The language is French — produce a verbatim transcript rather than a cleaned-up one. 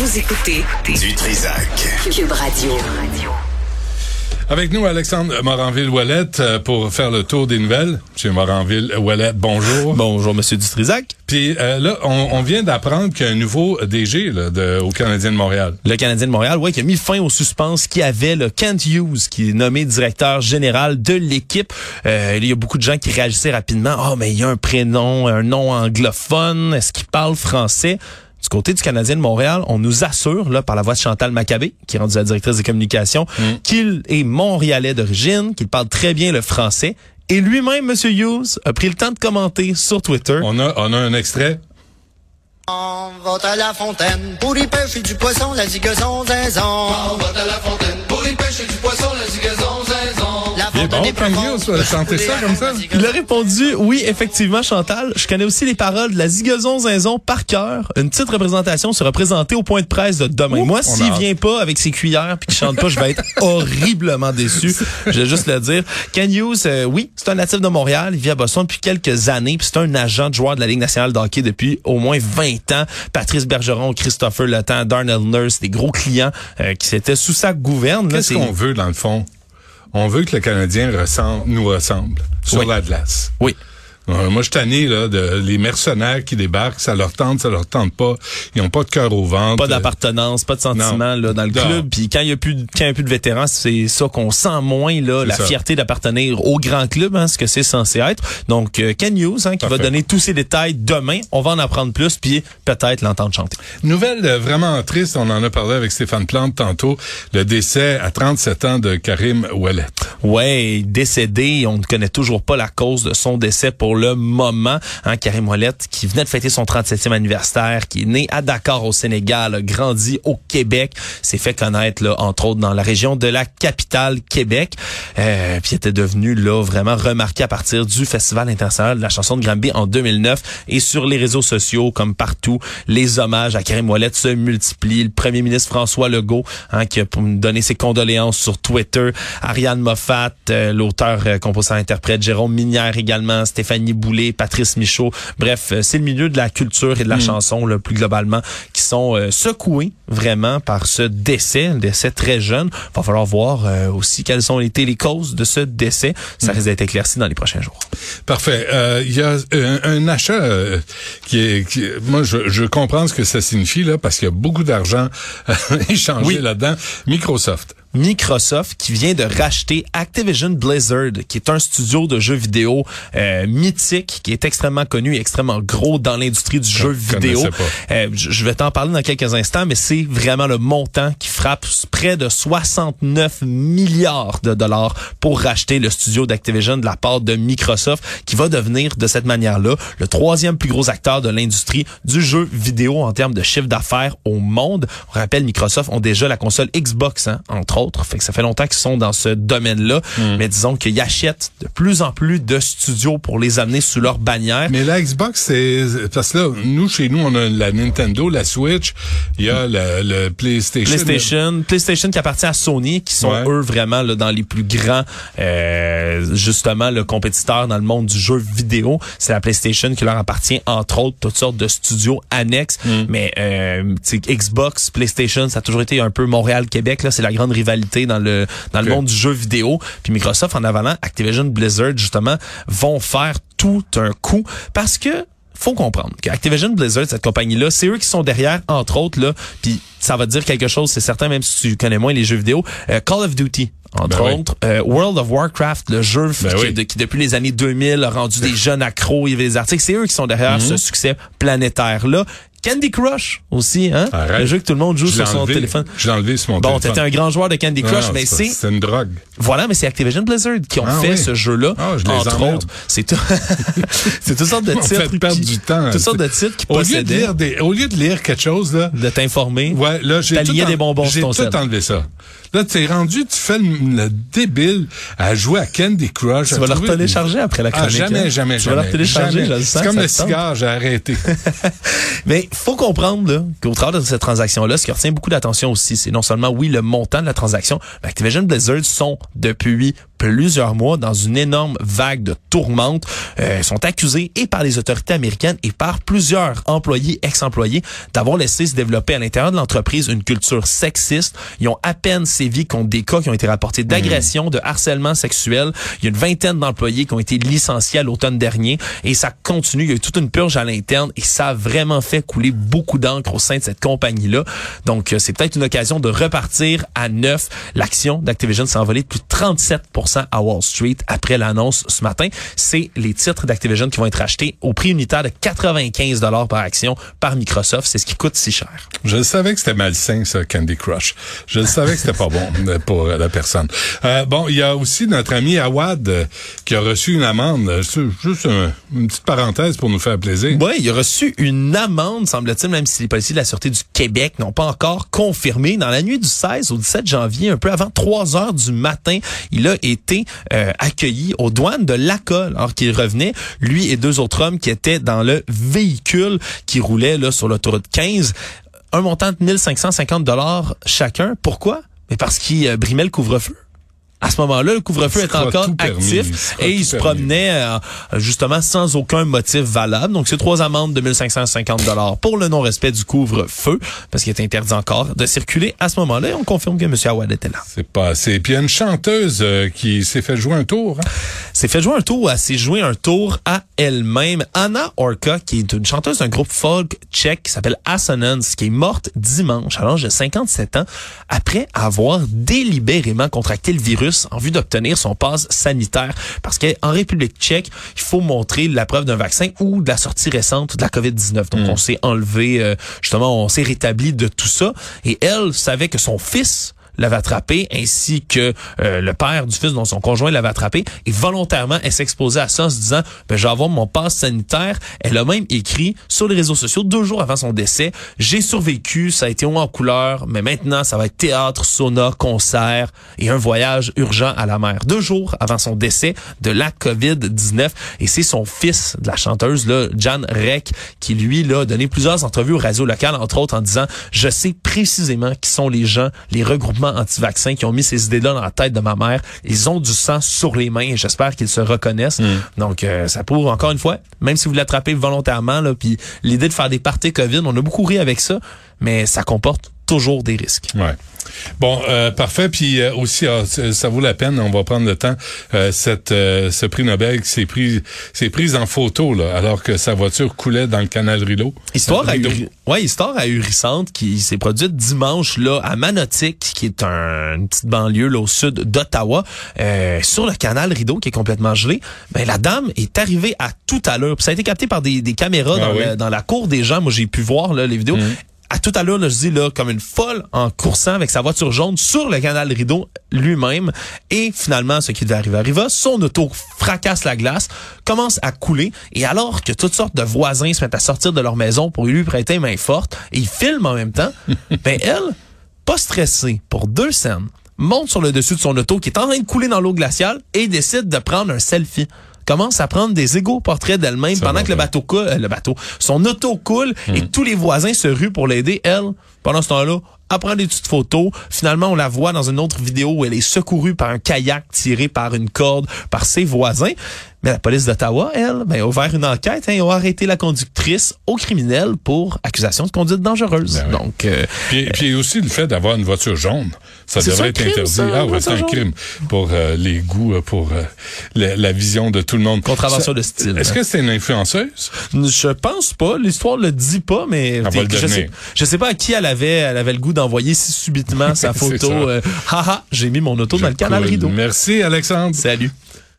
Vous écoutez du Trizac. Cube Radio. Avec nous, Alexandre Moranville-Ouellette pour faire le tour des nouvelles. Monsieur Moranville-Ouellette, bonjour. Bonjour, Monsieur Dutrisac. Puis euh, là, on, on vient d'apprendre qu'il y a un nouveau D G là, de, au Canadien de Montréal. Le Canadien de Montréal, oui, qui a mis fin au suspense qu'il y avait le Kent Hughes, qui est nommé directeur général de l'équipe. Euh, il y a beaucoup de gens qui réagissaient rapidement. Ah, oh, mais il y a un prénom, un nom anglophone. Est-ce qu'il parle français? Du côté du Canadien de Montréal, on nous assure, là, par la voix de Chantal Maccabé, qui est rendue la directrice des communications, mmh. qu'il est montréalais d'origine, qu'il parle très bien le français. Et lui-même, M. Hughes, a pris le temps de commenter sur Twitter. On a, on a un extrait. On va à la fontaine pour y pêcher du poisson, la zigazon, zinzon. On va à la fontaine pour y pêcher du poisson, la zigazon, zinzon. Il est bon, Kent Hughes, va chanter ça comme ça. Il a répondu, oui, effectivement, Chantal, je connais aussi les paroles de la zigazon, zinzon par cœur. Une petite représentation sera présentée au point de presse de demain. Ouh, moi, s'il vient pas avec ses cuillères puis qu'il chante pas, je vais être horriblement déçu. Je vais juste le dire. Kent Hughes, euh, oui, c'est un natif de Montréal, il vit à Boston depuis quelques années, puis c'est un agent de joueur de la Ligue nationale de hockey depuis au moins vingt ans. Patrice Bergeron, Christopher Letang, Darnell Nurse, des gros clients euh, qui s'étaient sous sa gouverne. Qu'est-ce qu'on veut dans le fond? On veut que le Canadien ressemble, nous ressemble sur oui. la glace. Oui. Euh, moi, je suis tanné, là, de les mercenaires qui débarquent, ça leur tente, ça leur tente pas. Ils ont pas de cœur au ventre. Pas d'appartenance, pas de sentiment, là, dans le non. club. Puis quand il y a plus de, quand il y a plus de vétérans, c'est ça qu'on sent moins, là, c'est la ça. fierté d'appartenir au grand club, hein, ce que c'est censé être. Donc, euh, Kent Hughes, hein, qui Parfait. va donner tous ces détails demain. On va en apprendre plus, puis peut-être l'entendre chanter. Nouvelle euh, vraiment triste, on en a parlé avec Stéphane Plante tantôt, le décès à trente-sept ans de Karim Ouellet. Ouais, décédé, on ne connaît toujours pas la cause de son décès pour le moment. Hein, Karim Ouellet, qui venait de fêter son trente-septième anniversaire, qui est né à Dakar au Sénégal, a grandi au Québec, s'est fait connaître là, entre autres dans la région de la capitale Québec, euh, puis était devenu là vraiment remarqué à partir du Festival international de la chanson de Granby en deux mille neuf. Et sur les réseaux sociaux, comme partout, les hommages à Karim Ouellet se multiplient. Le premier ministre François Legault, hein, qui a donné ses condoléances sur Twitter, Ariane Moffat, euh, l'auteur, euh, compositeur, interprète, Jérôme Minière également, Stéphanie Boulay, Patrice Michaud. Bref, c'est le milieu de la culture et de la mmh. chanson, là, plus globalement, qui sont euh, secoués vraiment par ce décès, un décès très jeune. Il va falloir voir euh, aussi quelles ont été les causes de ce décès. Ça mmh. risque d'être éclairci dans les prochains jours. Parfait. Il euh, y a un, un achat euh, qui est... Qui, moi, je, je comprends ce que ça signifie, là, parce qu'il y a beaucoup d'argent échangé oui. là-dedans. Microsoft. Microsoft qui vient de racheter Activision Blizzard, qui est un studio de jeux vidéo euh, mythique, qui est extrêmement connu et extrêmement gros dans l'industrie du je jeu vidéo. Euh, je vais t'en parler dans quelques instants, mais c'est vraiment le montant qui frappe près de soixante-neuf milliards de dollars pour racheter le studio d'Activision de la part de Microsoft, qui va devenir de cette manière-là le troisième plus gros acteur de l'industrie du jeu vidéo en termes de chiffre d'affaires au monde. On rappelle, Microsoft ont déjà la console Xbox, hein, entre autres. Fait que ça fait longtemps qu'ils sont dans ce domaine-là. Mm. Mais disons qu'ils achètent de plus en plus de studios pour les amener sous leur bannière. Mais la Xbox, c'est... Parce que là, nous, chez nous, on a la Nintendo, la Switch, il y a le, le PlayStation. PlayStation. Le... PlayStation qui appartient à Sony, qui sont, ouais. eux, vraiment là, dans les plus grands, euh, justement, le compétiteur dans le monde du jeu vidéo. C'est la PlayStation qui leur appartient, entre autres, toutes sortes de studios annexes. Mm. Mais euh, Xbox, PlayStation, ça a toujours été un peu Montréal-Québec. Là, c'est la grande rivalité dans le dans okay. le monde du jeu vidéo. Puis Microsoft, en avalant Activision Blizzard, justement, vont faire tout un coup parce que faut comprendre qu'Activision Blizzard, cette compagnie-là, c'est eux qui sont derrière, entre autres, là, puis ça va dire quelque chose, c'est certain, même si tu connais moins les jeux vidéo. Euh, Call of Duty, entre ben autres. Oui. Euh, World of Warcraft, le jeu ben qui, oui. de, qui, depuis les années deux mille, a rendu des jeunes accros, il y avait des articles. C'est eux qui sont derrière mm-hmm. ce succès planétaire-là. Candy Crush aussi, hein? Arrête. Le jeu que tout le monde joue sur son enlevé. téléphone. Je l'ai enlevé sur mon bon, téléphone. Bon, t'étais un grand joueur de Candy Crush, non, mais c'est... C'est une drogue. Voilà, mais c'est Activision Blizzard qui ont ah, fait oui. ce jeu-là, ah, je les entre emmerde. autres. C'est tout... c'est toutes sortes de titres. On fait perdre qui... du temps. Toutes sortes de titres qui au possédaient. Lieu de lire des... Au lieu de lire quelque chose, là... De t'informer. Ouais, là, j'ai tout, en... des bonbons j'ai tout sel. enlevé ça. Là, t'es rendu, tu fais le, le débile à jouer à Candy Crush. Tu vas le télécharger après la chronique. Ah, jamais, jamais, tu jamais. Tu vas le télécharger, je le sens. C'est comme le cigare, j'ai arrêté. Mais faut comprendre là, qu'au travers de cette transaction-là, ce qui retient beaucoup d'attention aussi, c'est non seulement, oui, le montant de la transaction, mais Activision Blizzard sont, depuis plusieurs mois dans une énorme vague de tourmente. Euh, sont accusés et par les autorités américaines et par plusieurs employés, ex-employés, d'avoir laissé se développer à l'intérieur de l'entreprise une culture sexiste. Ils ont à peine sévi contre des cas qui ont été rapportés d'agression, de harcèlement sexuel. Il y a une vingtaine d'employés qui ont été licenciés à l'automne dernier et ça continue. Il y a eu toute une purge à l'interne et ça a vraiment fait couler beaucoup d'encre au sein de cette compagnie-là. Donc, euh, c'est peut-être une occasion de repartir à neuf. L'action d'Activision s'est envolée de plus de trente-sept pour cent à Wall Street après l'annonce ce matin. C'est les titres d'Activision qui vont être achetés au prix unitaire de quatre-vingt-quinze dollars par action par Microsoft. C'est ce qui coûte si cher. Je savais que c'était malsain, ça, Candy Crush. Je savais que c'était pas bon pour la personne. Euh, bon, il y a aussi notre ami Awad euh, qui a reçu une amende. Juste un, une petite parenthèse pour nous faire plaisir. Oui, il a reçu une amende, semble-t-il, même si les policiers de la Sûreté du Québec n'ont pas encore confirmé. Dans la nuit du seize au dix-sept janvier, un peu avant trois heures du matin, il a été euh, accueilli aux douanes de l'A C A, alors qu'il revenait, lui et deux autres hommes qui étaient dans le véhicule qui roulait là sur l'autoroute quinze. Un montant de mille cinq cent cinquante dollars chacun. Pourquoi? Mais parce qu'ils euh, brimaient le couvre-feu. À ce moment-là, le couvre-feu est encore actif et il se promenait euh, justement sans aucun motif valable. Donc, c'est trois amendes de mille cinq cent cinquante dollars pour le non-respect du couvre-feu parce qu'il est interdit encore de circuler à ce moment-là. Et on confirme que M. Awad était là. C'est pas assez. Puis il y a une chanteuse euh, qui s'est fait jouer un tour. Hein? S'est fait jouer un tour, elle s'est joué un tour à elle-même. Anna Orka, qui est une chanteuse d'un groupe folk tchèque qui s'appelle Assonance, qui est morte dimanche à l'âge de cinquante-sept ans après avoir délibérément contracté le virus en vue d'obtenir son passe sanitaire. Parce qu'en République tchèque, il faut montrer la preuve d'un vaccin ou de la sortie récente de la covid dix-neuf. Donc, mmh. on s'est enlevé, euh, justement, on s'est rétabli de tout ça. Et elle savait que son fils l'avait attrapé, ainsi que euh, le père du fils dont son conjoint l'avait attrapé. Et volontairement, elle s'exposait à ça en se disant, ben, je vais avoir mon passe sanitaire. Elle a même écrit sur les réseaux sociaux, deux jours avant son décès, j'ai survécu, ça a été haut en couleur, mais maintenant, ça va être théâtre, sauna, concert et un voyage urgent à la mer. Deux jours avant son décès de la covid dix-neuf. Et c'est son fils de la chanteuse, là, Jan Rek, qui lui, là, a donné plusieurs entrevues aux radios locales, entre autres en disant, je sais précisément qui sont les gens, les regroupements anti-vaccins qui ont mis ces idées-là dans la tête de ma mère. Ils ont du sang sur les mains et j'espère qu'ils se reconnaissent. Mm. Donc, euh, ça prouve encore une fois, même si vous l'attrapez volontairement, là, puis l'idée de faire des parties COVID, on a beaucoup ri avec ça, mais ça comporte toujours des risques. Ouais. Bon, euh, parfait. Puis euh, aussi, euh, ça vaut la peine. On va prendre le temps. Euh, cette, euh, ce prix Nobel qui s'est pris, s'est prise en photo là, alors que sa voiture coulait dans le canal Rideau. Histoire, ahuri... ouais, histoire ahurissante qui s'est produite dimanche là à Manotick, qui est un, une petite banlieue là au sud d'Ottawa, euh, sur le canal Rideau qui est complètement gelé. Ben la dame est arrivée à toute allure. Puis ça a été capté par des, des caméras ah, dans, oui. le, dans la cour des gens. Moi, j'ai pu voir là les vidéos. Mmh. À tout à l'heure, là, je dis là, comme une folle en coursant avec sa voiture jaune sur le canal Rideau lui-même. Et finalement, ce qui devait arriver arriva. Son auto fracasse la glace, commence à couler. Et alors que toutes sortes de voisins se mettent à sortir de leur maison pour lui prêter main forte, et ils filment en même temps, ben elle, pas stressée pour deux scènes, monte sur le dessus de son auto qui est en train de couler dans l'eau glaciale et décide de prendre un selfie. Commence à prendre des égaux portraits d'elle-même ça pendant que le bateau coule, euh, le bateau, son auto coule mmh. et tous les voisins se ruent pour l'aider. Elle, pendant ce temps-là, elle prend des petites photos. Finalement, on la voit dans une autre vidéo où elle est secourue par un kayak tiré par une corde par ses voisins. Mais la police d'Ottawa, elle, ben, a ouvert une enquête. Hein, ils ont arrêté la conductrice au criminel pour accusation de conduite dangereuse. Ben oui. Donc, euh, puis, puis aussi le fait d'avoir une voiture jaune, ça devrait ça, être crime, interdit. Ça, ah ouais, c'est un jaune. crime pour euh, les goûts, pour euh, la, la vision de tout le monde. Contravention de style. Est-ce hein? que c'est une influenceuse? Je pense pas. L'histoire le dit pas, mais je sais, je sais pas à qui elle avait, elle avait le goût d'envoyer si subitement sa photo. euh, Haha, j'ai mis mon auto je dans le canal Rideau. Merci Alexandre. Salut.